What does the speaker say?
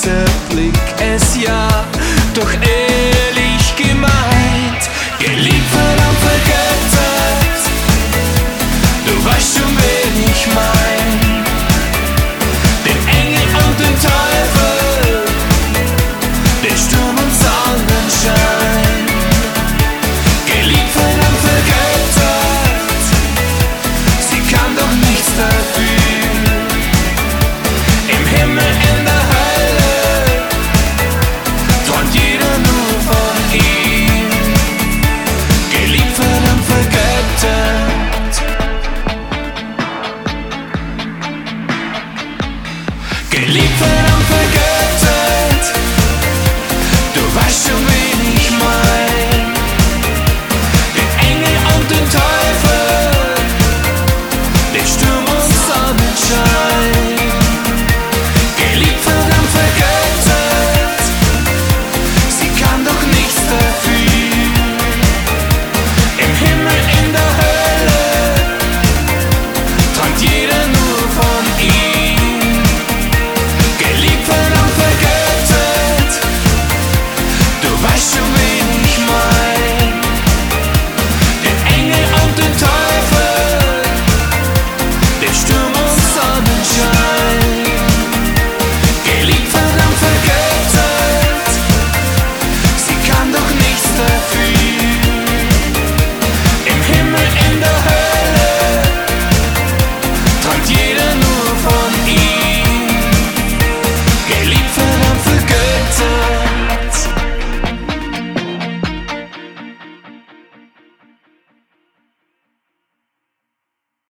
erster Blick es ja doch ehrlich gemeint. Geliebt, verdammt vergöttert, du weißt schon, wen ich mein. Den Engel und den Teufel, den Sturm und Sonnenschein. Geliebt, verdammt vergöttert, sie kann doch nichts dafür. Im Himmel, in der Hölle, träumt jeder nur von ihm. Geliebt, verdammt vergöttert. Geliebt, verdammt